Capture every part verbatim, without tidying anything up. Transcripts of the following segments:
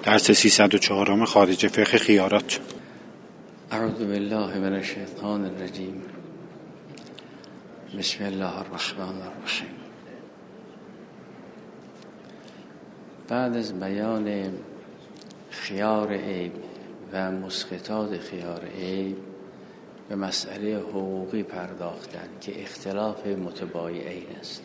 درس سیصد و چهار خارج فقه خیارات. اعوذ بالله من الشیطان الرجیم. بسم الله الرحمن الرحیم. بعد از بیان خیار عیب و مسقطات خیار عیب به مسئله حقوقی پرداختن که اختلاف متبایعین است.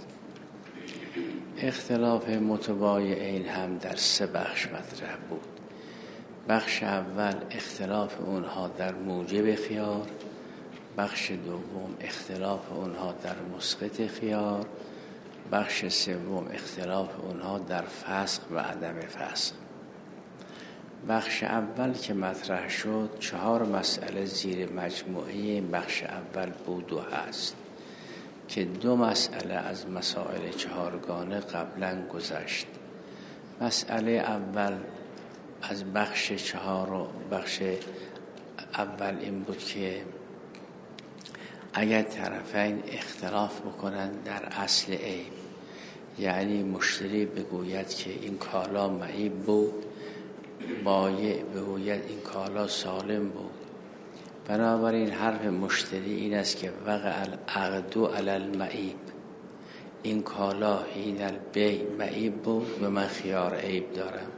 اختلاف متبایعین هم در سه بخش مطرح بود. بخش اول اختلاف اونها در موجب خیار، بخش دوم اختلاف اونها در مسقط خیار، بخش سوم اختلاف اونها در فسخ و عدم فسخ. بخش اول که مطرح شد چهار مسئله زیر مجموعه این بخش اول بود و هست که دو مسئله از مسائل چهارگانه قبلا گذشت. مسئله اول از بخش چهار و بخش اول این بود که اگر طرفین اختلاف بکنن در اصل عیب، یعنی مشتری بگوید که این کالا معیب بود، بایع بگوید این کالا سالم بود، بنابراین حرف مشتری این است که وقع العقد علی المعیب، این کالا حین البیع معیب بود و من خیار عیب دارم.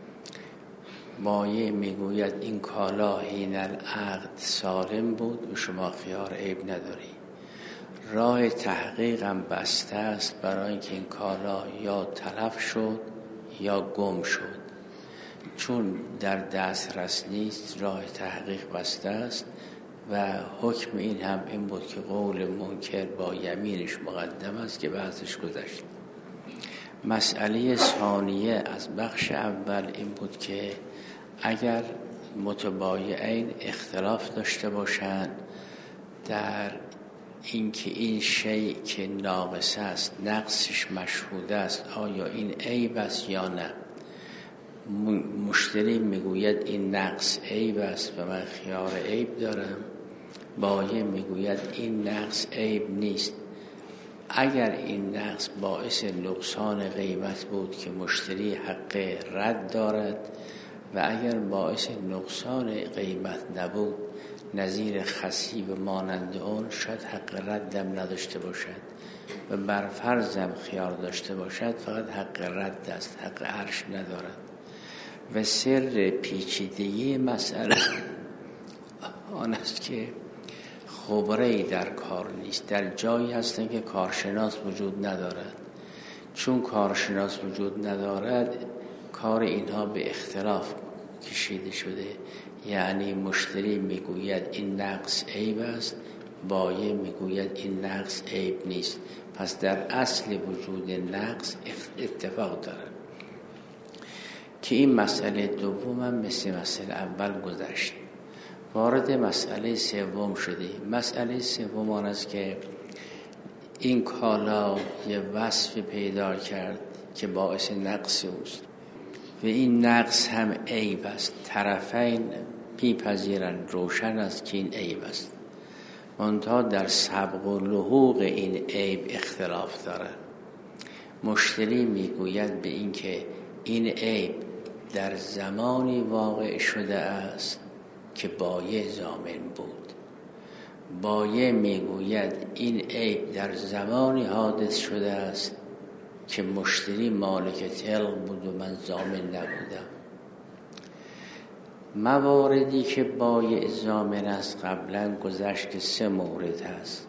بایع میگوید این کالا حین العقد سالم بود و شما خیار عیب نداری. راه تحقیقم بسته است برای اینکه این کالا یا تلف شد یا گم شد. چون در دسترس نیست راه تحقیق بسته است و حکم این هم این بود که قول منکر با یمینش مقدم است که بحثش گذشت. مسئله ثانیه از بخش اول این بود که اگر متبایعین اختلاف داشته باشند در اینکه این شیء که ناقص است نقصش مشهود است، آیا این عیب است یا نه. مشتری میگوید این نقص عیب است و من خیار عیب دارم، بایع میگوید این نقص عیب نیست. اگر این نقص باعث نقصان قیمت بود که مشتری حق رد دارد و اگر باعث نقصان قیمت نبود نظیر خسی و مانند اون شاید حق ردم نداشته باشد و بر فرضم خیار داشته باشد فقط حق رد است، حق عرش ندارد. و سر پیچیدگی مسئله آن است که خبره‌ای در کار نیست. در جایی هستند که کارشناس وجود ندارد. چون کارشناس وجود ندارد کار اینها به اختلاف کشیده شده، یعنی مشتری میگوید این نقص عیب است، بایع میگوید این نقص عیب نیست. پس در اصل وجود نقص اتفاق دارد که این مسئله دوم هم مثل مسئله اول گذشت. وارد مسئله سوم شدیم. مسئله سوم آن است که این کالا یه وصف پیدا کرد که باعث نقص اوست و این نقص هم عیب است. طرفین میپذیرند، روشن است که این عیب است، منتها در سبق و لحوق این عیب اختلاف دارد. مشتری میگوید به این که این عیب در زمانی واقع شده است که بایع ضامن بود، بایع میگوید این عیب در زمانی حادث شده است که مشتری مالک طلق بود و من ضامن نبودم. مواردی که بایع ضامن است قبلا گذشت که سه مورد هست.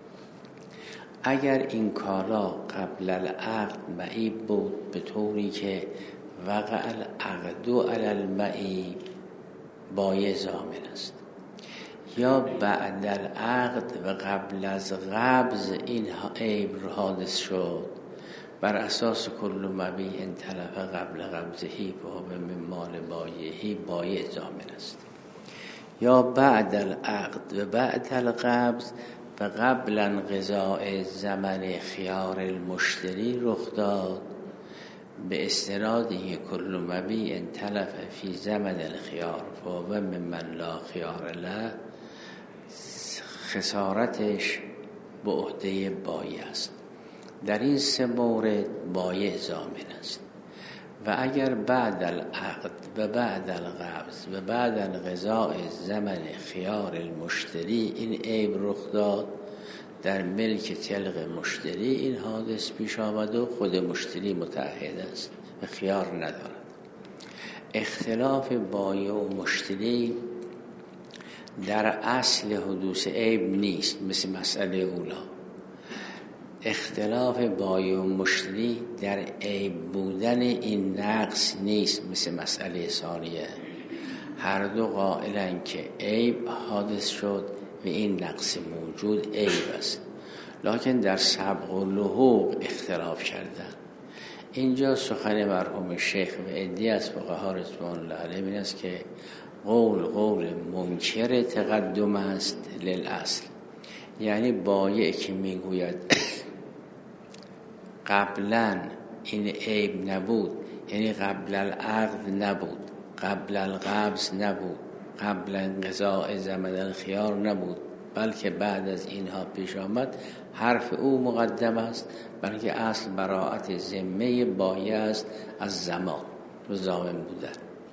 اگر این کالا قبل العقد معیب بود به طوری که وقع العقد علی المعیب، بایع ضامن است، یا بعد العقد و قبل از قبض این عیب حادث شد، بر اساس کل مبیع تلف قبل قبضهی و من مال بایعی، بایع ضامن است. یا بعد العقد و بعد القبض و قبل انقضاء زمن خیار المشتری رخ داد، به استنادی کل مبیع تلف فی زمن الخیار و من لا خیار له، خسارتش به عهده بایع است. در این سه مورد بایع ضامن است. و اگر بعد العقد و بعد القبض و بعد انقضاء زمن خیار المشتری این عیب رخ داد، در ملک طلق مشتری این حادث پیش آمد و خود مشتری متعهد است و خیار ندارد. اختلاف بایع و مشتری در اصل حدوث عیب نیست، مثل مسئله اولا. اختلاف بایع و مشتری در عیب بودن این نقص نیست، مثل مسئله ثانیه. هر دو قائلن که عیب حادث شد و این نقص موجود عیب است، لکن در سبق و لحوق اختلاف کردن. اینجا سخن مرحوم شیخ و عدی از فقها رضوان الله علیهم این است که قول قول منکر تقدم است للاصل، یعنی بایع که میگوید قبلا این عیب نبود، یعنی قبل العقد نبود، قبل القبض نبود، قبل انقضاء زمن الخیار نبود، بلکه بعد از اینها پیش آمد، حرف او مقدم است، بلکه اصل براءت ذمه بایع است از زمان و ضامن بودن.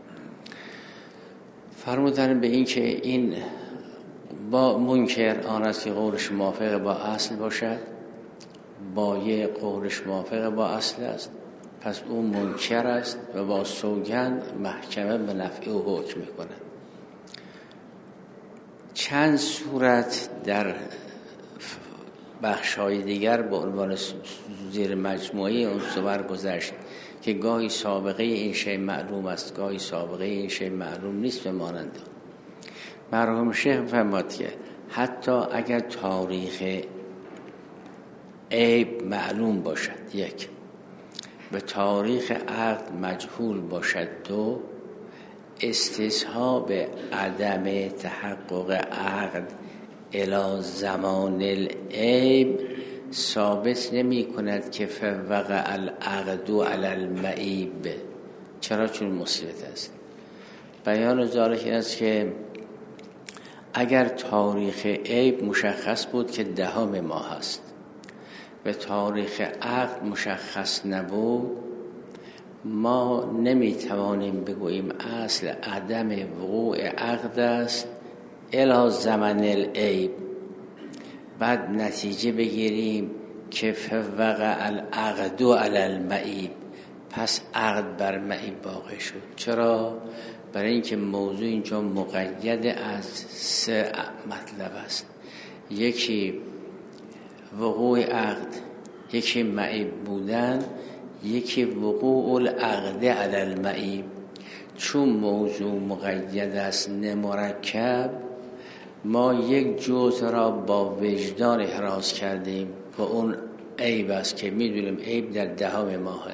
فرمودن به این که این با منکر آن است که قولش موافق با اصل باشد، بایع قولش موافق با اصل است، پس او منکر است و با سوگند محکمه به نفع او حکم می‌کند. چند صورت در بخش‌های دیگر به عنوان زیر مجموعه اون صور گذشت که گاهی سابقه این شی معلوم است، گاهی سابقه این شی معلوم نیست و مانند. مرحوم شیخ فرمود که حتی اگر تاریخ عیب معلوم باشد یک، به تاریخ عقد مجهول باشد دو، استصحاب عدم تحقق عقد الی زمان العیب ثابت نمی کند که فوقع العقد علی المعیب. چرا؟ چون مصیبت است. بیان ذالک این است که اگر تاریخ عیب مشخص بود که دهم ماه است و تاریخ عقد مشخص نبود، ما نمیتوانیم بگوییم اصل عدم وقوع عقد است الی زمن العیب، بعد نتیجه بگیریم که فوقع العقد علی المعیب، پس عقد بر معیب واقع شد. چرا؟ برای اینکه موضوع اینجا مقید از سه مطلب است، یکی وقوع عقد، یکی معیب بودن، یکی وقوع العقد علی المعیب. چون موضوع مقید است نه مرکب، ما یک جزء را با وجدان احراز کردیم و اون عیب است که میدونیم عیب در دهم ماهه.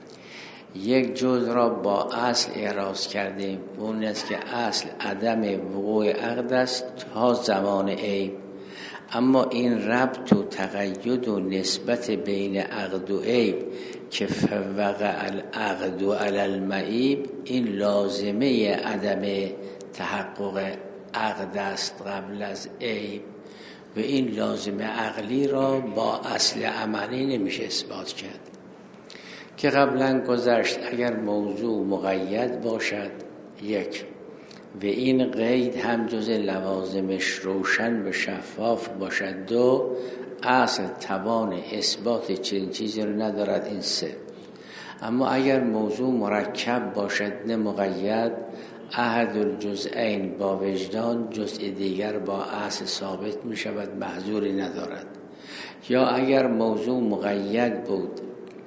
یک جزء را با اصل احراز کردیم و اون است که اصل عدم وقوع عقد است تا زمان عیب. اما این ربط و تقید و نسبت بین عقد و عیب که فوقع العقد علی المعیب، این لازمه عدم تحقق عقد است قبل از عیب و این لازمه عقلی را با اصل عملی نمیشه اثبات کرد که قبلا گذشت. اگر موضوع مقید باشد یک و این قید هم جز لوازمش روشن و شفاف باشد دو، اصل توان اثبات چنین چیزی رو ندارد، این سه. اما اگر موضوع مرکب باشد نه مقید، احد الجزئین با وجدان جزء دیگر با اصل ثابت می شود، محظوری ندارد. یا اگر موضوع مقید بود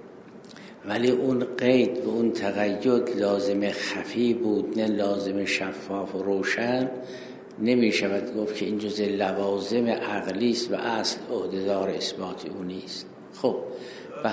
ولی اون قید و اون تقید لازم خفی بود نه لازم شفاف و روشن، نمی شود گفت که این جزء لوازم عقلی است و اصل عهده‌دار اثبات او نیست. خب به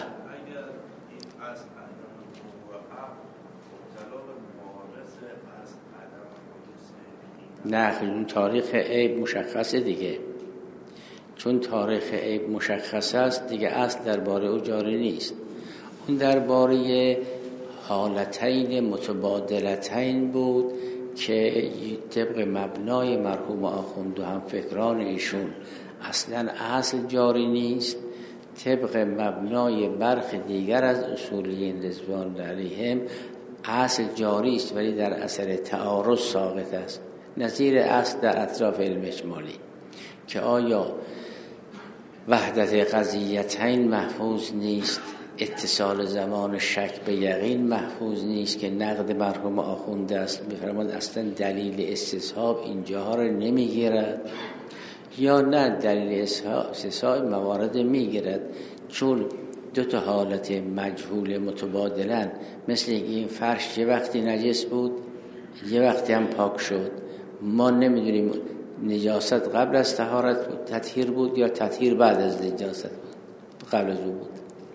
نه، اون تاریخ عیب مشخصه دیگه. چون تاریخ عیب مشخص است دیگه اصل درباره او جاری نیست. اون درباره حالتین متبادلتین بود که طبق مبنای مرحوم آخوند و هم فکران ایشون اصلا اصل جاری نیست، طبق مبنای برخ دیگر از اصولیین رضوان علیهم اصل جاری است ولی در اثر تعارض ساقط است، نظیر اصل در اطراف علم اجمالی که آیا وحدت قضیتین محفوظ نیست، اتصال زمان شک به یقین محفوظ نیست که نقد مرحوم آخونده است، می‌فرماید اصلا دلیل استصحاب اینجاها رو نمیگیرد، یا نه دلیل استصحاب موارد میگیرد چون دو تا حالت مجهول متبادلن، مثل این فرش یه وقتی نجس بود یه وقتی هم پاک شد، ما نمیدونیم نجاست قبل از طهارت تطهیر بود یا تطهیر بعد از نجاست بود، قبل از او بود.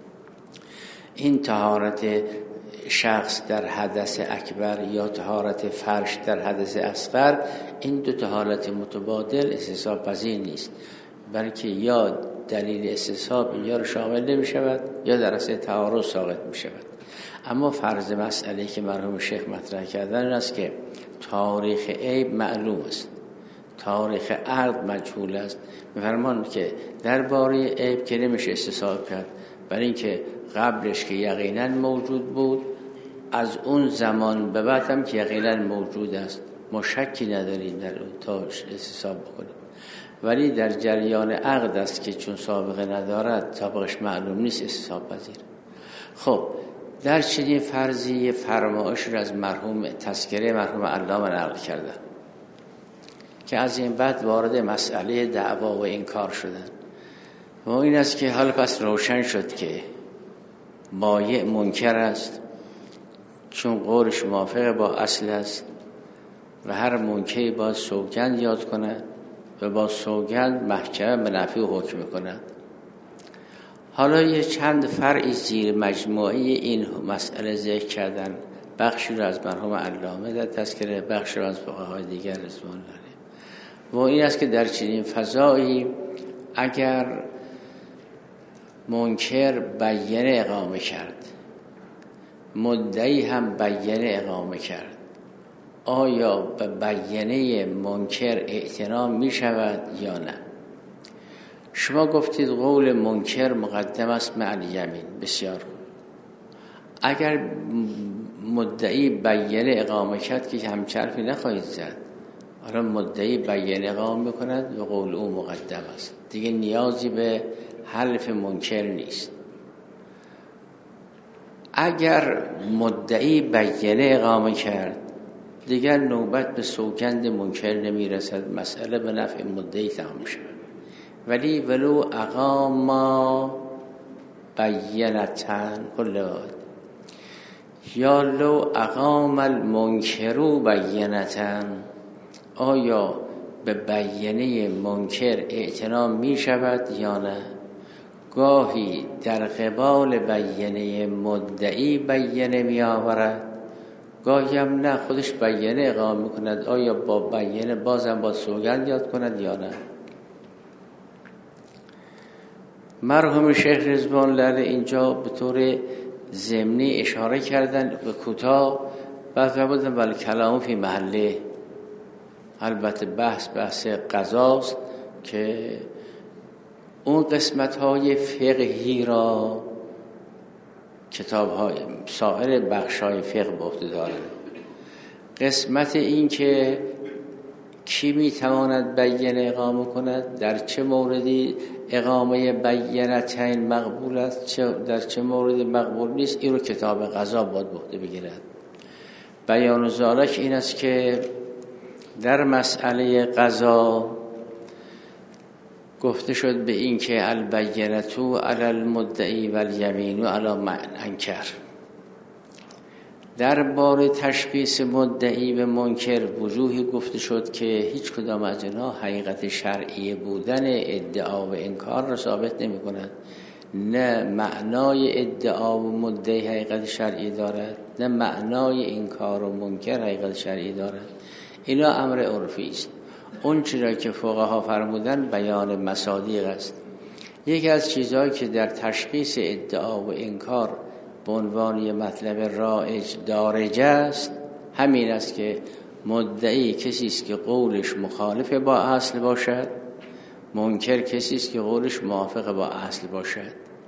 این طهارت شخص در حدث اکبر یا طهارت فرش در حدث اصغر، این دو تا حالت متبادل استصحاب پذیر نیست، بلکه یا دلیل استصحاب اینجا رو شامل نمی شود یا در اصل تعارض ساقط می شود. اما فرض مسئله که مرحوم شیخ مطرح کردن است که تاریخ عیب معلوم است، تاریخ عقد مجهول است، می‌فرمایند که درباره عیب که نمیشه استصحاب کرد، برای اینکه قبلش که یقینا موجود بود، از اون زمان به بعد هم که یقینا موجود است، ما شکی نداریم در اون تا استصحاب بکنیم. ولی در جریان عقد است که چون سابقه ندارد، سابقش معلوم نیست، استصحاب پذیر. خب در چنین فرضی فرمایش را از مرحوم تذکره مرحوم علامه نقل کردن که از این بعد وارد مسئله دعوا و انکار شدن و این است که حالا پس روشن شد که مایع منکر است چون قولش موافق با اصل است و هر منکری باید سوگند یاد کند و با سوگند محکمه به نفی و حکم کند. حالا یه چند فرعی زیر مجموعه این مسئله ذکر کردن، بخشی رو از مرحوم علامه در تذکره، بخشی رو از فقهای دیگر رضوان الله و این است که در چنین فضایی اگر منکر بیانه اقامه کرد، مدعی هم بیانه اقامه کرد، آیا به بیانه منکر اعتنا می شود یا نه؟ شما گفتید قول منکر مقدم است مع الیمین، بسیار خوب. اگر مدعی بیانه اقامه کرد که همچرفی نخواهید زد، حالا مدعی بیانه اقامه میکند و قول او مقدم است، دیگه نیازی به حلف منکر نیست. اگر مدعی بیانه اقامه کرد، دیگر نوبت به سوگند منکر نمیرسد، مسئله به نفع مدعی تمام شد. ولی ولو اقام بینتن کل یا لو اقام المنکرو بینتن، آیا به بیانه منکر اعتنا می شود یا نه؟ گاهی در قبال بیانه مدعی بیانه می آورد، گاهی هم نه، خودش بیانه اقامه می کند، آیا با بیانه بازم با سوگند یاد کند یا نه؟ مرحوم شیخ رضوان الله اینجا به طور ضمنی اشاره کردن به کوتاه، بعد فرمودن بل کلام فی محله. البته بحث بحث قضاست که اون قسمت‌های فقهی را کتاب‌های سایر بخش‌های فقه به عهده دارند. قسمت این که کی میتواند بیانه اقامه کند، در چه موردی اقامه بیانتین مقبول است، چه در چه موردی مقبول نیست، این رو کتاب قضا باید به عهده بگیرد. بیان ذالک این است که در مسئله قضا گفته شد به این که البینتو علی المدعی و الیمینو علی من انکر. در بار تشخیص مدعی و منکر وجوهی گفته شد که هیچ کدام از اینها حقیقت شرعی بودن ادعا و انکار را ثابت نمی کند. نه معنای ادعا و مدعی حقیقت شرعی دارد، نه معنای انکار و منکر حقیقت شرعی دارد. اینا امر عرفی است. اون چیزی که فقها فرمودن بیان مصادیق است. یکی از چیزهایی که در تشخیص ادعا و انکار به عنوان یه مطلب رایج دارج است، همین است که مدعی کسی است که قولش مخالف با اصل باشد، منکر کسی است که قولش موافق با اصل باشد.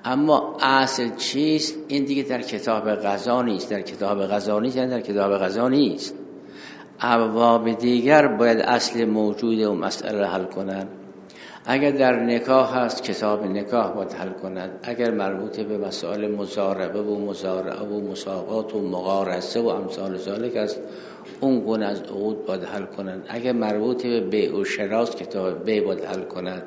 اما اصل چیست این دیگه در کتاب قضا نیست. در کتاب قضا نیست یعنی در کتاب قضا نیست. ابواب دیگر باید اصل موجود و مسئله را حل کنند. اگر در نکاح هست کتاب نکاح باید حل کنند. اگر مربوط به مسائل مضاربه و مزارعه و مساقات و مقارسه و امثال ذالک است اون گونه از عقود باید حل کنند. اگر مربوط به بیع و شراست کتاب بیع باید حل کنند.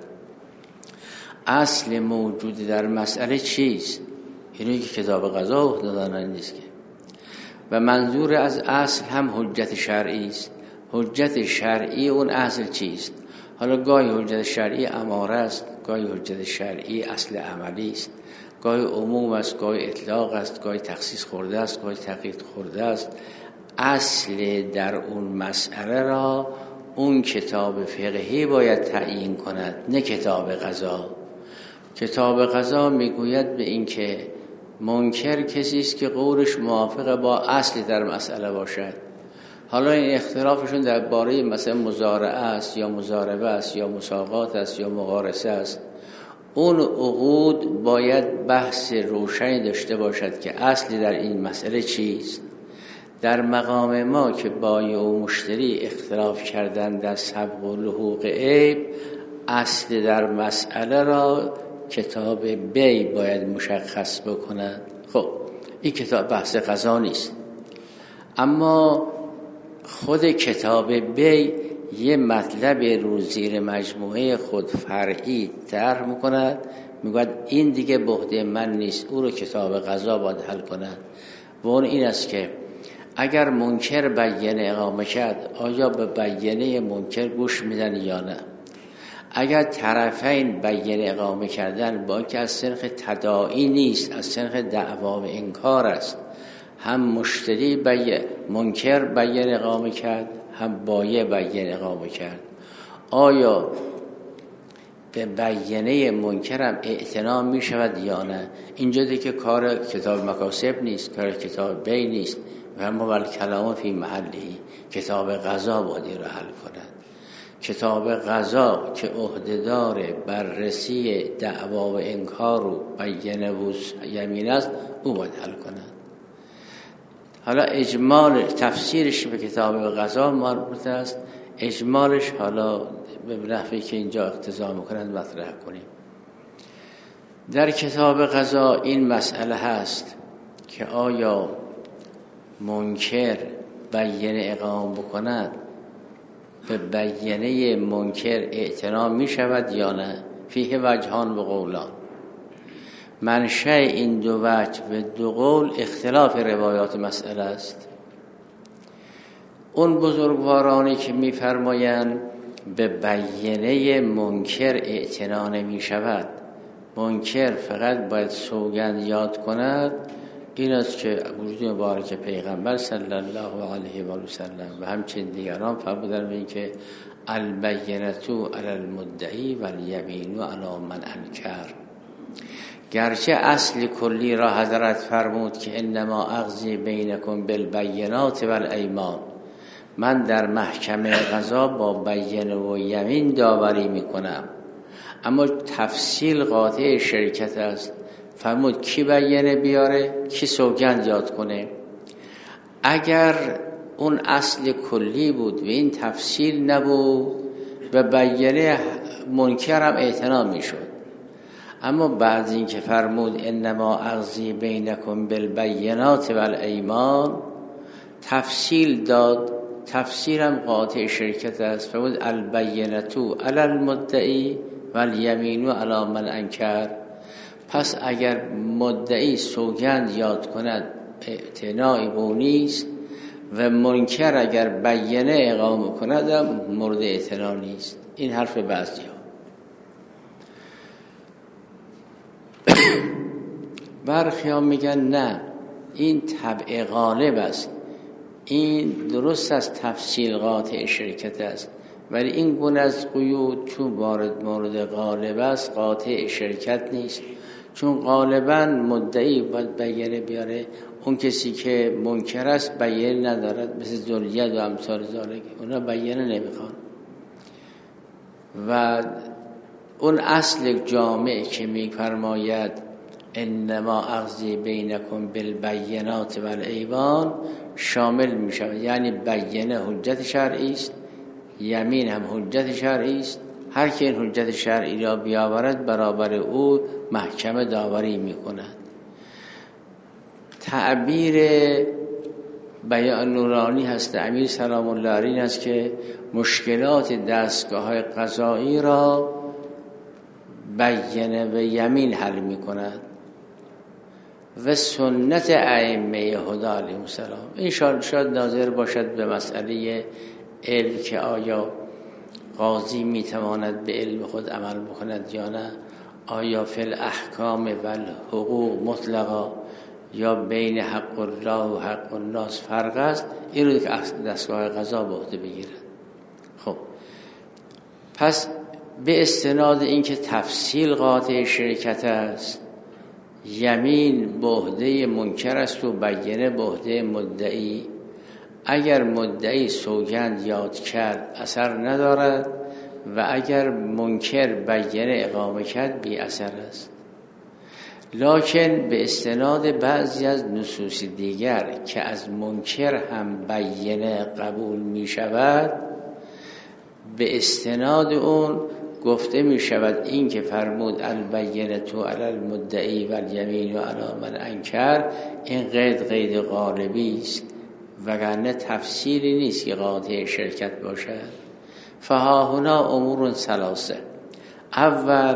اصل موجود در مسئله چیست؟ اینو که کتاب قضا عهده دارن نیست که. و منظور از اصل هم حجت شرعی است. حجت شرعی اون اصل چیست؟ حالا گاهی حجت شرعی اماره است، گاهی حجت شرعی اصل عملی است، گاهی عموم است، گاهی اطلاق است، گاهی تخصیص خورده است، گاهی تقیید خورده است. اصل در اون مسئله را اون کتاب فقهی باید تعیین کند، نه کتاب قضا. کتاب قضا میگوید به این که منکر کسی است که قولش موافق با اصل در مسئله باشد. حالا این اختلافشون در باره مثلا مزارعه است یا مزاربه است یا مساقات است یا مقارسه است. اون عقود باید بحث روشنی داشته باشد که اصلی در این مسئله چیست. در مقام ما که بایع و مشتری اختلاف کردن در سبق و لحوق عیب، اصل در مسئله را کتاب بیع باید مشخص بکند. خب این کتاب بحث قضا نیست، اما خود کتاب بیع یه مطلب رو زیر مجموعه خود فرعی طرح میکند، میگوید این دیگه به عهده من نیست، او رو کتاب قضا باید حل کند. و اون این است که اگر منکر بیانه اقامه کرد آیا به بیانه منکر گوش میدن یا نه؟ اگر طرفین بیانه اقامه کردن با اینکه از سنخ تداعی نیست، از سنخ دعوا و انکار است، هم مشتری بیانه منکر بیانه اقامه کرد هم بایع بیانه اقامه کرد، آیا به بیانه منکرم اعتنا می شود یا نه؟ اینجا دیگه کار کتاب مکاسب نیست، کار کتاب بیع نیست و هم ول کلام فی محلی. کتاب قضا باید را حل کند. کتاب قضا که عهدهدار بررسی دعوا و انکار و بیانه و یمین است او باید حل کند. حالا اجمال تفسیرش به کتاب قضا مربوط است، اجمالش حالا به نحوی که اینجا اقتضا میکنند مطرح کنیم. در کتاب قضا این مسئله هست که آیا منکر بیانه اقامه بکند به بیانه منکر اعتنا می شود یا نه؟ فیه وجهان و قولان. منشأ این دو وجه به دو قول اختلاف روایات مسئله است. اون بزرگوارانی که می فرمایند به بیانه منکر اعتنا نمی شود، منکر فقط باید سوگند یاد کند، این است که وجود مبارک پیغمبر صلی الله علیه و سلم و همچنین دیگران فرمودند این که البینةُ علی المدعی و الیمین علی من انکر. گرچه اصل کلی را حضرت فرمود که انما اقضی بینکم بالبینات و الایمان، من در محکمه قضا با بیانه و یمین داوری میکنم، اما تفصیل قاطع شرکت است. فرمود کی بیانه بیاره، کی سوگند یاد کنه. اگر اون اصل کلی بود و این تفصیل نبود و بیانه منکر هم اعتنا میشد، اما بعد این که فرمود انما اقضی بینکم بالبینات و الایمان تفصیل داد، تفسیرم قاطع شرکت است. فرمود البینةُ علی المدعی و الیمین علی من انکر. پس اگر مدعی سوگند یاد کند اعتناعی بو نیست و منکر اگر بیانه اقامه کند مورد اعتنا نیست. این حرف بعضی ها. برخی ها میگن نه، این طبع غالب است، این درست از تفصیل قاطع شرکت است، ولی این گونه از قیود چون وارد مورد غالب است قاطع شرکت نیست، چون غالبا مدعی باید بیانه بیاره، اون کسی که منکر است بیانه ندارد، مثل ذریت و امثال ذالک، اونا بیانه نمیخوان. و اون اصل جامع که میفرماید انما اقضی بینکم بالبینات والایمان شامل می شود. یعنی بینه حجت شرعی است، یمین هم حجت شرعی است. هر که این حجت شرعی را بیاورد برابر او محکمه داوری می کند. تعبیر بیان نورانی هست امیر سلام الله علیه است که مشکلات دستگاه های قضایی را بینه و یمین حل می کند و سنت ائمه هدی علیهم السلام. این شاید ناظر باشد به مسئله علم که آیا قاضی می تواند به علم خود عمل بکند یا نه، آیا فی الاحکام و الحقوق مطلقا یا بین حق الله و حق الناس فرق است. این رو که دستگاه قضا به عهده بگیرد. خب پس به استناد اینکه تفصیل قاطع شرکت است، یمین به عهده منکر است و بینه به عهده مدعی. اگر مدعی سوگند یاد کرد اثر ندارد و اگر منکر بینه اقامه کرد بی اثر است. لکن به استناد بعضی از نصوص دیگر که از منکر هم بینه قبول می شود، به استناد اون گفته می شود این که فرمود البینه تو علی المدعی و الیمین و علی من انکر، این قید قید غالبی است وگرنه تفسیری نیست که قاطع شرکت باشد. فها هنا امور ثلاثه. اول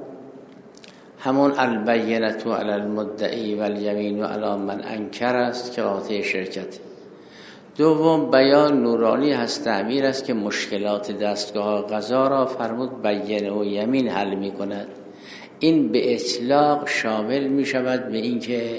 همون البینه تو علی المدعی و الیمین و علی من انکر است که قاطع شرکت. دوم بیان نورانی هست تعبیر است که مشکلات دستگاه قضا را فرمود بینه و یمین حل می کند. این به اطلاق شامل می شود به این که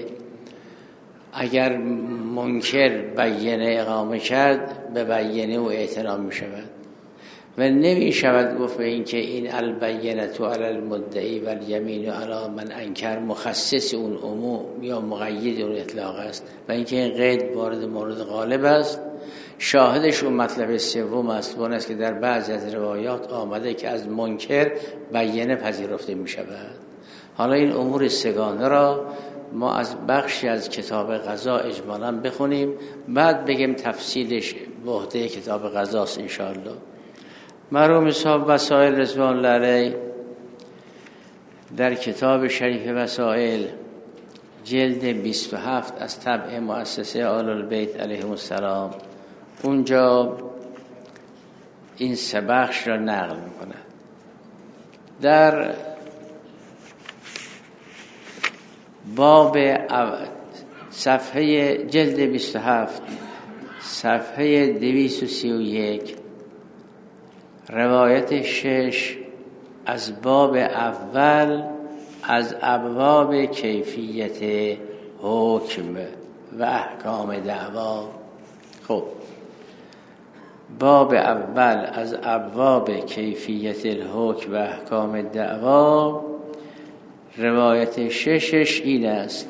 اگر منکر بینه اقامه کرد به بینه و اعتنا می شود و نمی شود گفت به این که این البینه تو علی المدعی و الیمین و علی من انکر مخصص اون عموم یا مقید اون اطلاق است و اینکه این قید وارد مورد غالب است. شاهدش اون مطلب سوم است، اون است که در بعضی از روایات آمده که از منکر بینه پذیرفته می شود. حالا این امور سگانه را ما از بخشی از کتاب قضا اجمالاً بخونیم، بعد بگیم تفصیلش به عهده کتاب قضاست انشاءالله. مرحوم صاحب وسائل رضوان الله علیه در کتاب شریف وسائل جلد بیست و هفت از طبع مؤسسه آل البیت علیهم السلام اونجا این سه بخش را نقل میکنه. در باب صفحه جلد بیست و هفت صفحه دویست و سی و یک روایت شش از باب اول از ابواب کیفیت حکم و احکام دعوا. خب باب اول از ابواب کیفیت الحکم و احکام دعوا روایت ششش این است: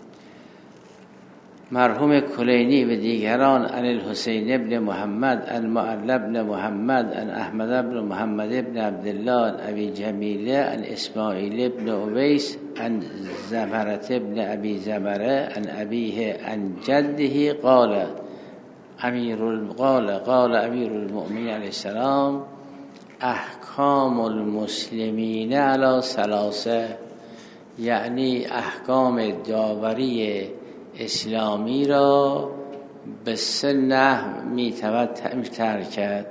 مرحوم کلینی و دیگران عن الحسین ابن محمد عن معل ابن محمد عن احمد ابن محمد ابن عبدالله عن ابی جمیله عن اسماعیل ابن اویس عن زمرت ابن ابی زمره عن ابیه عن جده قال امیر قال قال امیر المؤمنین علیه السلام احکام المسلمین علی ثلاثه، یعنی احکام داوری اسلامی را به سه نحو میتوان ترک کرد.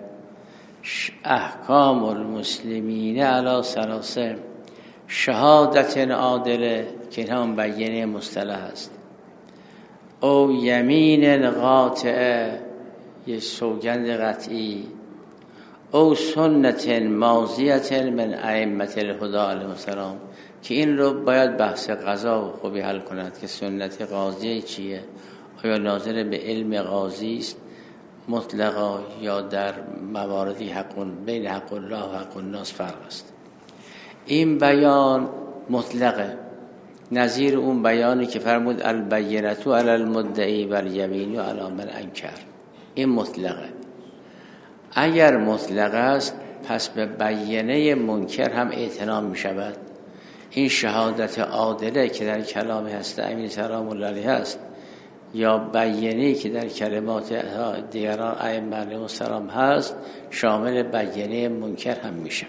احکام المسلمین علی ثلاثه، شهادت عادله که هم بیانیه مصطلح است، او یمین قاطعه یه سوگند قطعی، او سنت ماضیت من ائمه الهدی علیهم السلام که این رو باید بحث قضا خوبی حل کند که سنت قاضی چیه، آیا ناظر به علم قاضی است مطلقا یا در مواردی حق بین حق الله و حق الناس فرق است. این بیان مطلقه، نظیر اون بیانی که فرمود البینه علی المدعی و الیمین علی من انکر، این مطلقه. اگر مطلق است پس به بیانه منکر هم اعتنا می شود. این شهادت عادله که در کلام هست امین سلام الله علیه هست یا بیینی که در کلمات دیگران ائمه علیهم السلام هست شامل بیینه منکر هم میشه.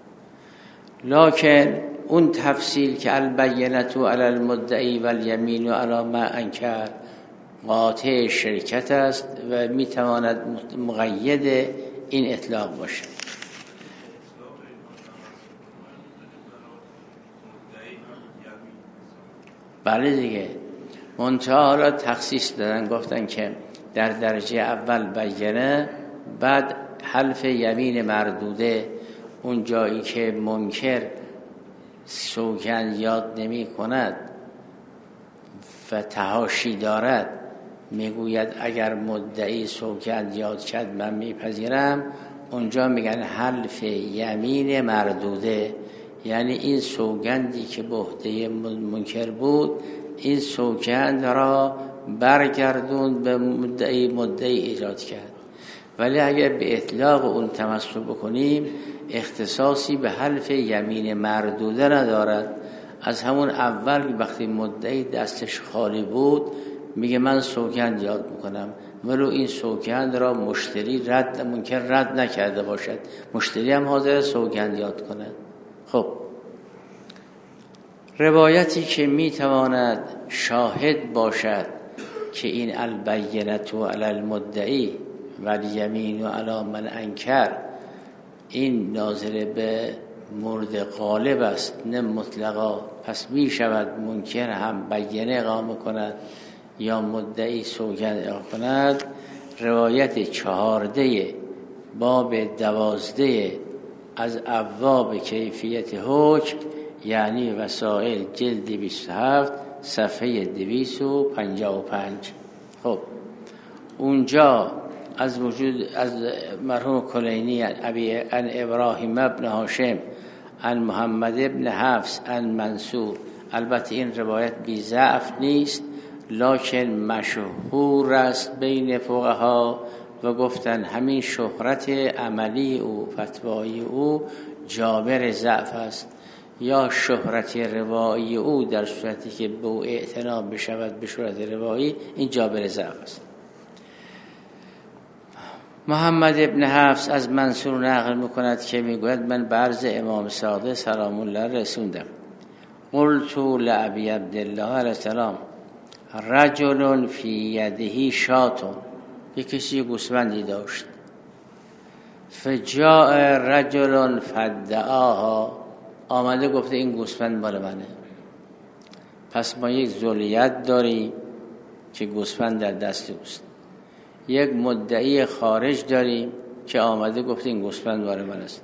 لکن اون تفصیل که البینة علی المدعی و الیمین علی ما انکر قاطع شرکت است و میتواند مقید این اطلاق باشه. بله دیگه، منتها حالا تخصیص دادن، گفتن که در درجه اول بیانه، بعد حلف یمین مردوده، اون جایی که منکر سوگند یاد نمی کند و تحاشی دارد، میگوید اگر مدعی سوگند یاد کرد من میپذیرم، اونجا میگن حلف یمین مردوده، یعنی این سوگندی که به عهده منکر بود این سوگند را برگردون به مدعی، مدعی ایجاد کرد. ولی اگر به اطلاق اون تمسک بکنیم اختصاصی به حلف یمین مردوده ندارد. از همون اول وقتی مدعی دستش خالی بود میگه من سوگند یاد میکنم، ولو این سوگند را مشتری رد منکر رد نکرده باشد، مشتری هم حاضر سوگند یاد کند. خب روایتی که میتواند شاهد باشد که این البینة علی المدعی و الیمین علی من انکر این ناظر به مورد غالب است نه مطلقا، پس می شود منکر هم بیانه اقامه کند یا مدعی سوگند اقامه کند. روایت چهارده باب دوازده از ابواب کیفیت حکم، یعنی وسائل، جلد بیست و هفت صفحه دویست و پنجاه و پنج. خب اونجا از وجود از مرحوم کلینی ابی ان ابراهیم ابن هاشم ان محمد ابن حفص ان منصور، البته این روایت بی ضعف نیست لکن مشهور است بین فقها و گفتن همین شهرت عملی او فتوایی او جابر ضعف است، یا شهرت روایی او در صورتی که به او اعتنا بشود به شهرت روایی این جابر ضعف است. محمد ابن حفص از منصور نقل میکند که میگوید من به عرض امام صادق سلام الله رسوندم، قلت لابی عبدالله علیه السلام رجل فی یده شاتون، یک کسی گوسفندی داشت، فجاء رجل فدعاها، آمده گفته این گوسفند مال منه. پس ما یک ذلیت داریم که گوسفند در دست اوست، یک مدعی خارج داریم که آمده گفته این گوسفند مال من است.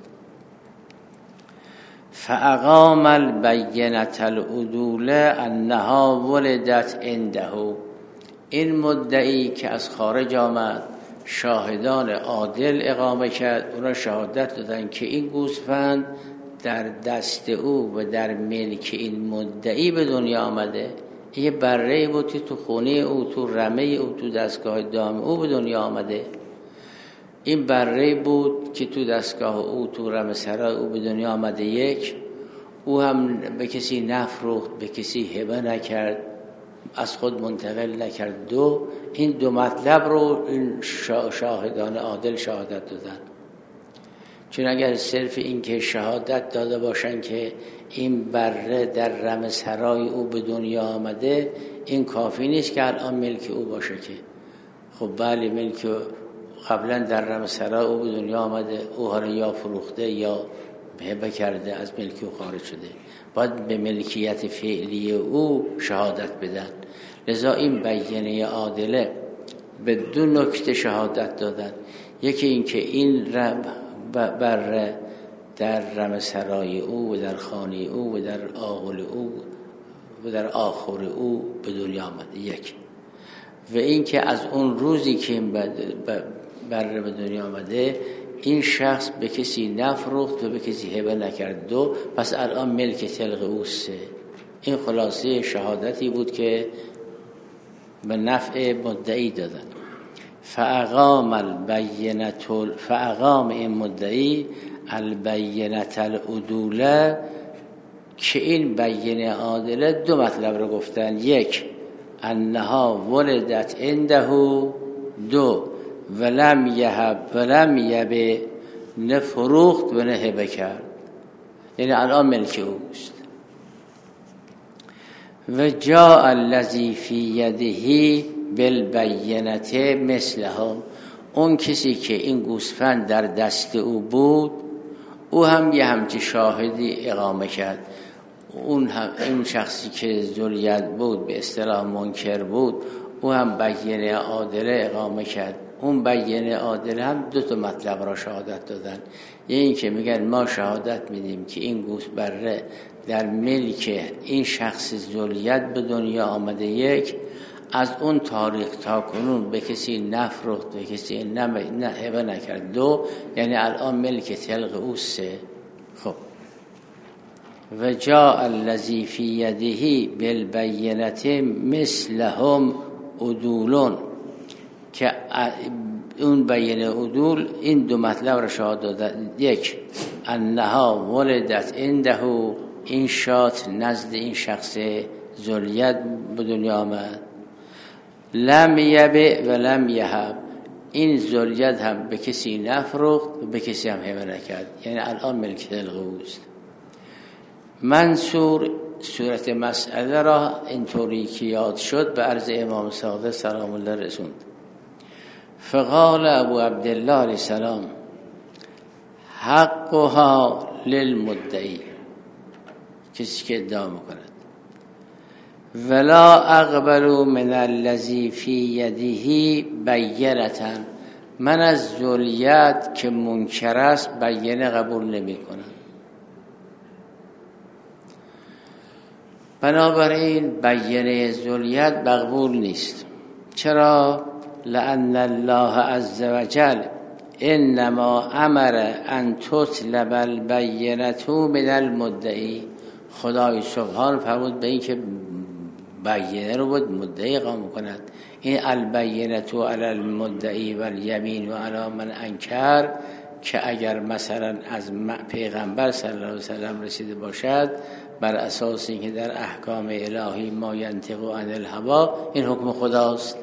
فاقام البینة العدول انها ولدت عنده، این مدعی که از خارج آمد شاهدان عادل اقامه کرد، اونا شهادت دادن که این گوسفند در دست او و در ملک این مدعی به دنیا آمده. یه بره بود که تو خونه او، تو رمه او، تو دستگاه دام او به دنیا آمده. این بره بود که تو دستگاه او، تو رمه سرای او به دنیا آمده. یک، او هم به کسی نفروخت، به کسی هبه نکرد، از خود منتقل نکرد. دو، این دو مطلب رو این شاهدان عادل شهادت دادن. چون اگر صرف این که شهادت داده باشن که این بره در رمه سرای او به دنیا آمده، این کافی نیست که الان ملک او باشه. که خب بله ملک قبلا در رمه سرای او به دنیا آمده، او حالا یا فروخته یا هبه کرده، از ملک او خارج شده، باید به ملکیت فعلی او شهادت بدن. لذا این بیانیه عادله به دو نکته شهادت دادن. یکی این که این رم بر در رم سرای او و در خانه او و در آغل او و در آخر او به دنیا آمده، یک. و این که از اون روزی که این بر به دنیا آمده این شخص به کسی نفروخت و به کسی هبه نکرد. دو، پس الان ملک تلق اوست. این خلاصه شهادتی بود که به نفع مدعی دادن. فاقام البینة فاقام این مدعی البینة العدوله که این بینه عادله دو مطلب رو گفتن. یک، انها ولدت عنده. دو، ولم یهب ولم یبه، نه فروخت و نه هبه کرد، یعنی الان ملک اوست. و جاء الذی فی یده بالبینه مثلها، اون کسی که این گوسفند در دست او بود او هم یه همچی شاهدی اقامه کرد. اون هم این شخصی که ذوالید بود به اصطلاح منکر بود، او هم بینه عادله اقامه کرد. اون بینه عادله هم دو تا مطلب را شهادت دادن. یه این که میگن ما شهادت میدیم که این گوسفند بره در ملک این شخص ذوالید به دنیا آمده، یک، از اون تاریخ تا کنون به کسی نفروخت، به کسی نه هبه نکرد. دو، یعنی الان ملک تلق اوسه. خب و جاء الذی فی یده بالبینه مثلهم عدولون، که اون بینه عدول این دو مطلب را شهادت دادن. یک، انها ولدت عنده، این شات نزد این شخص ذوالید به دنیا آمد. لم یبع و لم یهب، این ذوالید هم به کسی نفروخت و به کسی هم هبه نکرد، یعنی الان ملک تلق اوست. منصور صورت مسئله را اینطوری که یاد شد به عرض امام صادق سلام الله رسوند. فقال ابو عبدالله علیه السلام حقها للمدعی، کسی که ادعا میکند، ولا اقبل من الذی فی یده بینة، من از ذوالید که منکر است بینه قبول نمی کنم. بنابراین بینه ذوالید مقبول نیست. چرا؟ لأن الله عز وجل انما امر ان تطلب البینة من المدعی، خدای سبحان فرمود به این که بینه رو بود مدعی اقامه کند. این البینة علی المدعی و الیمین و علی من انکر، که اگر مثلا از پیغمبر صلی الله علیه و سلم رسیده باشد بر اساس اینکه در احکام الهی ما ینطق عن الهوی، این حکم خداست.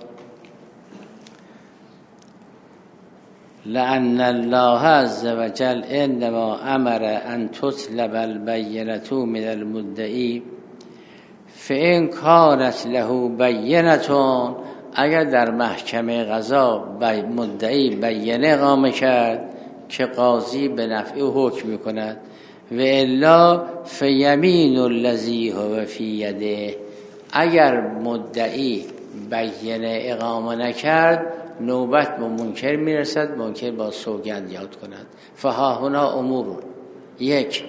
لأن الله عز وجل انما امر ان تطلب البینة من المدعی فإن کانت له بینة، اگر در محکمه قضا مدعی بینه اقامه کرد که قاضی به نفع حکم میکند، و الا فیمین الذی هو فی یده، اگر مدعی بینه اقامه نکرد نوبت به منکر میرسد، منکر با سوگند یاد کند. فها هنا امور، یک،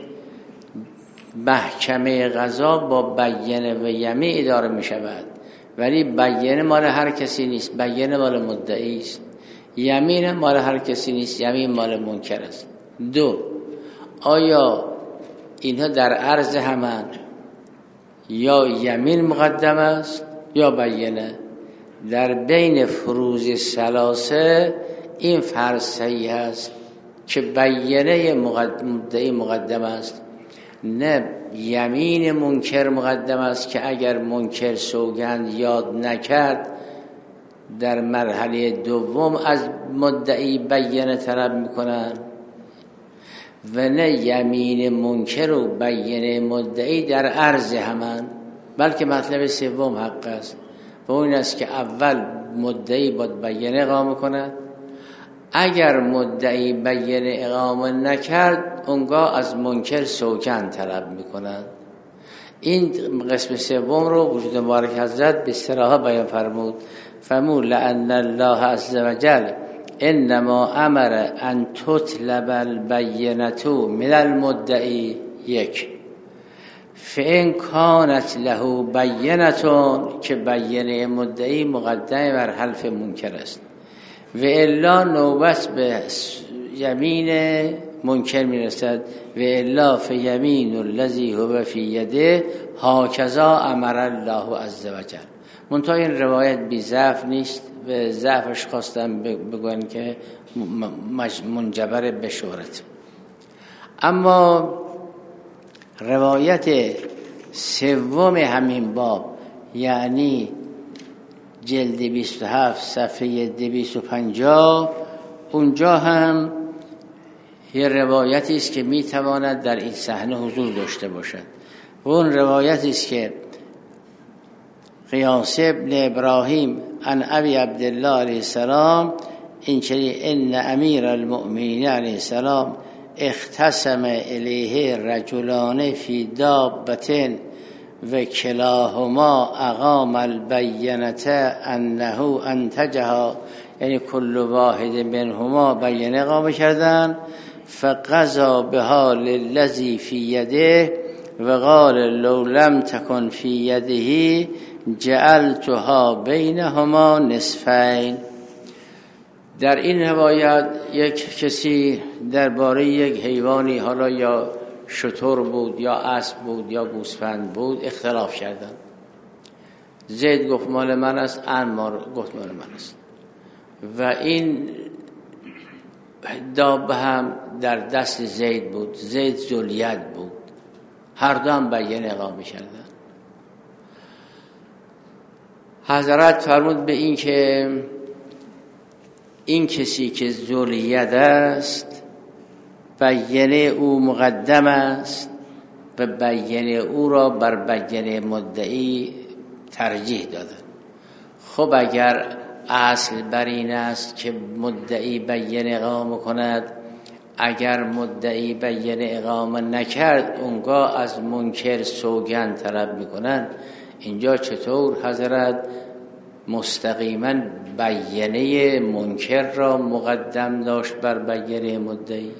محکمه قضا با بینه و یمین اداره می شود، ولی بینه مال هر کسی نیست، بینه مال مدعی است. یمین مال هر کسی نیست، یمین مال منکر است. دو، آیا اینها در عرض همان، یا یمین مقدم است یا بینه؟ در بین فروض ثلاثه این فرض صحیح است که بینه مدعی مقدم است، نه یمین منکر مقدم است که اگر منکر سوگند یاد نکرد در مرحله دوم از مدعی بینه طلب میکنن، و نه یمین منکر و بینه مدعی در عرض همان، بلکه مطلب سوم حق است و اون است که اول مدعی باید بینه اقامه کند، اگر مدعی بینه اقامه نکرد اونگاه از منکر سوگند طلب میکنند. این قسم سوم رو وجود مبارک حضرت به صراحت بیان فرمود. فرمود لأن الله عز وجل انما امر ان تطلب البینة من المدعی، یک، فإن کانت له بینة، که بینه مدعی مقدم بر حلف منکر است، و الا نوبت به یمین منکر میرسد، و الا فیمین الذی هو فی یده هاکذا امر الله عز وجل. منتها این روایت بی ضعف نیست و ضعفش خواستم بگوین که منجبر به شهرت. اما روایت سوم همین باب یعنی جلد بیست و هفت صفحه دویست و پنجاه، اونجا هم یه روایتی است که میتواند در این صحنه حضور داشته باشد. و اون روایتی است که قیاس ابن ابراهیم عن ابی عبدالله علیه السلام این چنین ان امیر المؤمنین علیه السلام اختصم الیه رجلان فی دابة و کلاهما اقام البینة انه انتجها، یعنی کل واحد منهما بینه اقامه کردن. فقضا بها للذی فی یده و قال لو لم تکن فی یده جعلتها بینهما نصفین. در این روایت یک کسی درباره یک حیوانی، حالا یا شتر بود یا اسب بود یا گوسفند بود، اختلاف کردند. زید گفت مال من است، عمار گفت مال من است. و این دابه هم در دست زید بود، زید ذوالید بود، هر دو هم بیان اقامه کردند. حضرت فرمود به این که این کسی که ذوالید است بیانه او مقدم است و بیانه او را بر بیانه مدعی ترجیح دادن. خب اگر اصل بر این است که مدعی بیانه اقامه کند، اگر مدعی بیانه اقامه نکرد اونگاه از منکر سوگند طلب میکنن، اینجا چطور حضرت مستقیما بیانه منکر را مقدم داشت بر بیانه مدعی؟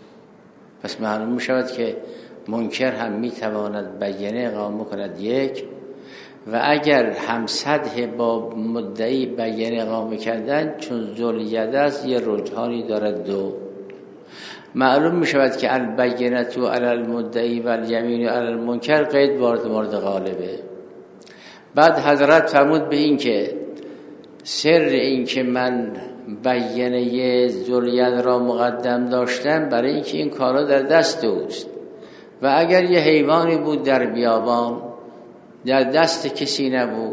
پس معلوم می شود که منکر هم می تواند بیانه اقامه کند یک، و اگر هم سطح با مدعی بیانه اقامه کردن چون ذوالید است یه رجحانی دارد دو. معلوم می شود که البینة علی المدعی و الیمین علی المنکر قید وارد مورد غالبه. بعد حضرت فرمود به این که سر این که من بیانه ذوالید را مقدم داشتم برای اینکه این کارا در دست اوست، و اگر یه حیوانی بود در بیابان در دست کسی نبود،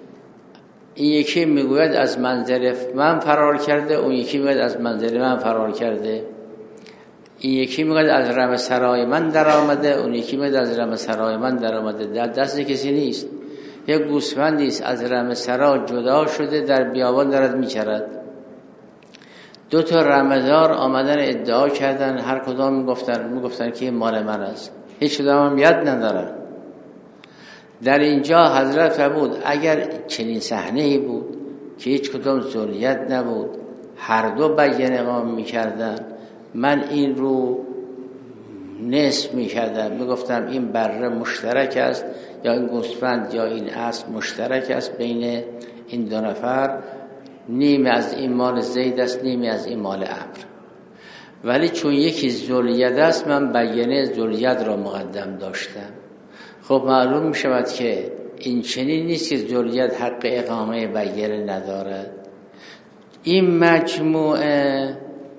این یکی میگوید از منزل من فرار کرده، اون یکی میگوید از منزل من فرار کرده، این یکی میگوید از رم سرای من در آمده، اون یکی میگوید از رم سرای من در آمده، در دست کسی نیست. یک گوسفندی است از رم سرا جدا شده در بیابان دارد میچرد. دو تا رمه‌دار آمدن ادعا کردن، هر کدام میگفتن میگفتن که مال من است، هیچ کدام هم ید ندارن. در اینجا حضرت فرمود اگر چنین صحنه‌ای بود که هیچ کدام ذوالید نبود، هر دو بیان اقامه می‌کردن، من این رو نصف می‌کردم، میگفتم این بره مشترک است یا این گوسفند یا این اسب مشترک است بین این دو نفر، نیم از این مال زید است نیم از این مال عمرو. ولی چون یکی ذوالید است من بیانه ذوالید را مقدم داشتم. خب معلوم می شود که این چنین نیست که ذوالید حق اقامه بیانه ندارد. این مجموعه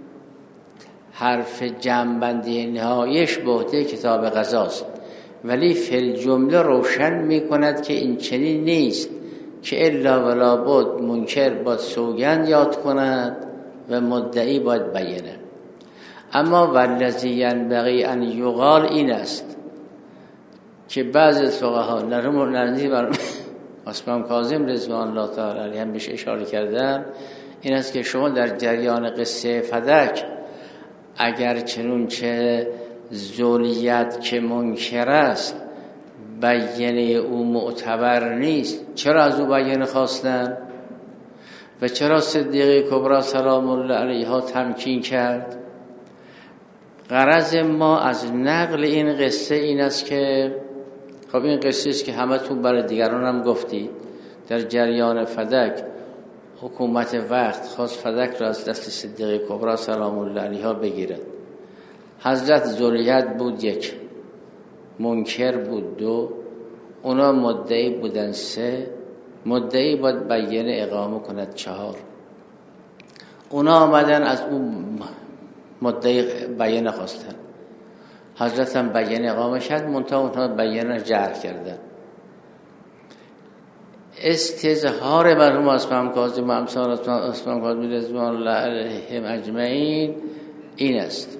حرف جمع‌بندی نهاییش به عهده کتاب قضاست، ولی فی الجمله روشن می کند که این چنین نیست که الا ولا بد منکر باید سوگند یاد کند و مدعی باید بیانه. اما والذی ینبغی ان یقال این است که بعض از فقها نرمی بر اسمم کاظم رضوان الله تعالی علیه هم بهش اشاره کردن، این است که شما در جریان قصه فدک اگر چنونچه ذوالید که منکر است بیانه او معتبر نیست، چرا از او بیانه خواستن و چرا صدیقه کبری سلام الله علیها تمکین کرد؟ غرض ما از نقل این قصه این است که خب این قصه است که همه تو برای دیگران هم گفتید. در جریان فدک حکومت وقت خواست فدک را از دست صدیقه کبری سلام الله علیها بگیرد. حضرت ذوالید بود یک، منکر بود دو، اونا مدعی بودن سه، مدعی باید بیانه اقامه کند چهار. اونا آمدن از اون مدعی بیانه خواستن. حضرت هم بیان اقامه شد، منتها اونها بیان جعل کردن. استظهار مرحوم اسماعیل کاظمی و امثال اسماعیل کاظمی رضوان الله علیهم اجمعین این است: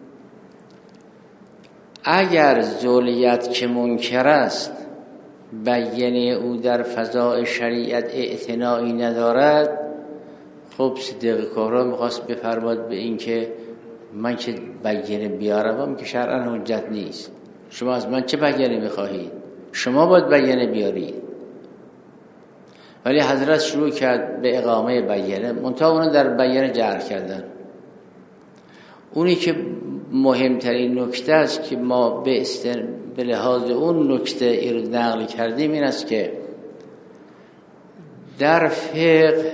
اگر ذولیت که منکر است بیانه او در فضای شریعت اعتنایی ندارد، خب صدیق کبری میخواست بفرماد به این که من که بیانه بیارم که شرعا حجت نیست، شما از من چه بیانه میخواهید؟ شما باید بیانه بیارید. ولی حضرت شروع کرد به اقامه بیانه، منتها اونو در بیانه جعل کردن. اونی که مهمترین نکته است که ما به استن... به لحاظ اون نکته ایراد نقل کردیم این است که در فقه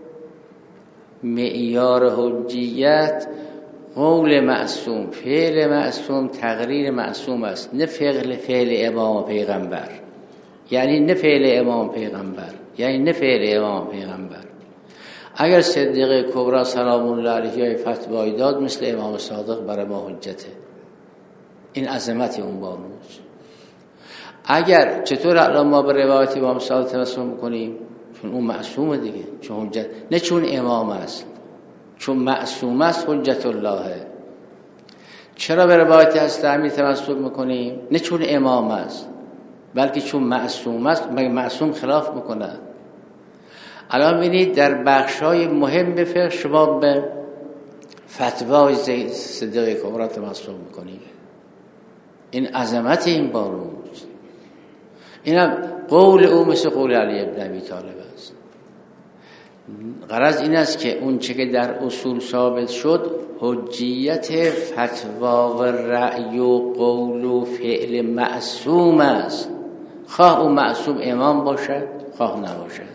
معیار حجیت قول معصوم، فعل معصوم، تقریر معصوم است، نه فعل فعل امام پیغمبر. یعنی نه فعل امام پیغمبر یعنی نه فعل امام پیغمبر. اگر صدیق کبری سلام الله علیه فتوایی داد مثل امام صادق برای ما حجته. این عظمت اون بانوست. اگر چطور الان ما به روایت امام صادق توسل میکنیم؟ چون اون معصومه دیگه، چون حجت، نه چون امام است، چون معصوم است حجت اللهه. چرا به روایت حضرت امیر توسل میکنیم؟ نه چون امام است بلکه چون معصوم است. مگه معصوم خلاف میکنه؟ الان ببینید در بخشای مهم به فقه شما به فتوای صدیق کبری توسل میکنید. این عظمت این بانوست. اینم قول او مثل قول علی ابن ابی طالب است. غرض این است که اون چه که در اصول ثابت شد حجیت فتوا و رأی و قول و فعل معصوم است، خواه اون معصوم امام باشد خواه نباشد.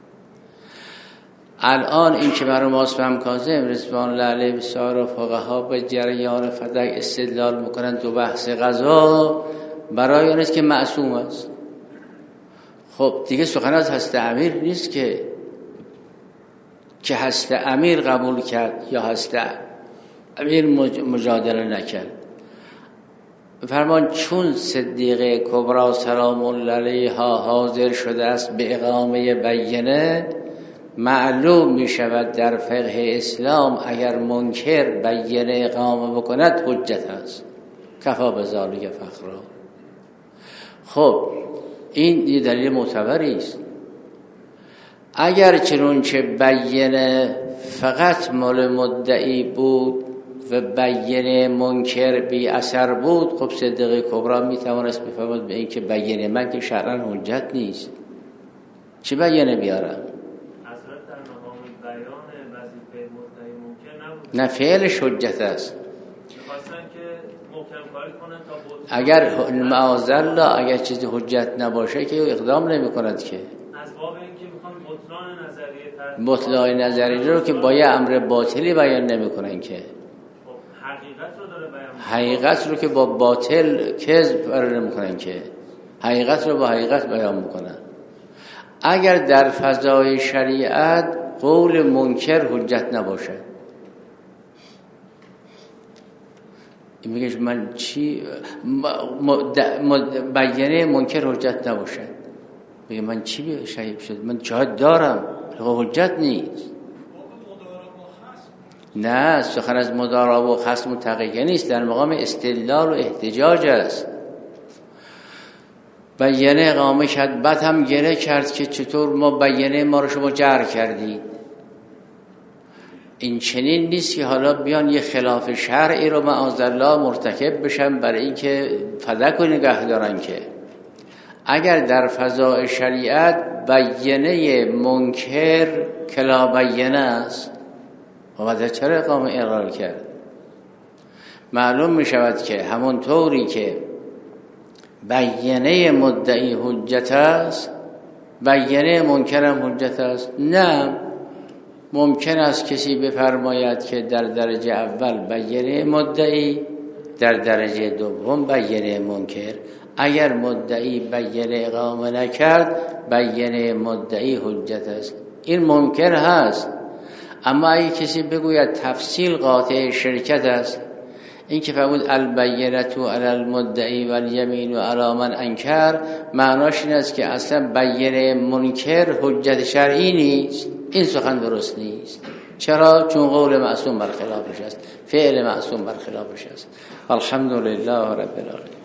الان این که مرحوم اسماعیل کاظمی رضوان الله علیه بسیار و فقها به جریان فدک استدلال میکنند دو بحث قضا برای اون است که معصوم است. خب دیگه سخن از حضرت امیر نیست که که حضرت امیر قبول کرد یا حضرت امیر مجادله نکرد. فرمان چون صدیق کبری سلام الله علیها حاضر شده است به اقامه بیانه، معلوم می شود در فقه اسلام اگر منکر بیانه اقامه بکند حجت است. کفا بذالک فخرا. خب این یه دلیل معتبری است. اگر چنانچه بیانه فقط مال مدعی بود و بیانه منکر بی اثر بود، خب صدیق کبری می توانست بفرماید به این که بیانه من که شرعاً حجت نیست، چه بیانه بیارم؟ نه فعلش حجت است. اگر معاذالله اگر چیزی حجت نباشه که اقدام نمی کند که. از باب اینکه میخوان بطلان نظریه بطلان نظریه رو که با یه امر باطلی بیان نمی کنن که. حقیقت رو داره بیان میکنه. حقیقت رو که با باطل کذب بیان نمی کنن که. حقیقت رو با حقیقت بیان میکنن. اگر در فضای شریعت قول منکر حجت نباشه، این میگه من چی بیانه منکر حجت نباشه، میگه من چی شهید شد، من جهاد دارم حجت نیست. نه سخن از مدارا و خصم متقیه نیست، در مقام استدلال و احتجاج است. بیانه اقامه کرد، بعد هم گره کرد که چطور ما بیانه ما رو شما جر کردید. این چنین نیست که حالا بیان یه خلاف شرعی رو معاذالله مرتکب بشن برای این که فدک و نگه دارن. که اگر در فضای شریعت بیانه منکر کلا بیانه است، و چرا اقامه اقرار کرد؟ معلوم می شود که همون طوری که بیانه مدعی حجت است، بیانه منکر هم حجت است. نه ممکن است کسی بفرماید که در درجه اول بیانه مدعی، در درجه دوم بیانه منکر. اگر مدعی بیانه اقامه نکرد، بیانه مدعی حجت است. این ممکن هست. اما اگه کسی بگوید تفصیل قاطع شرکت است، این که فرمود البینة علی المدعی و الیمین علی من انکر، معناش این است که اصلا بینه منکر حجت شرعی نیست. این سخن درست نیست. چرا؟ چون قول معصوم برخلافش است، فعل معصوم برخلافش است. الحمدلله رب العالمین.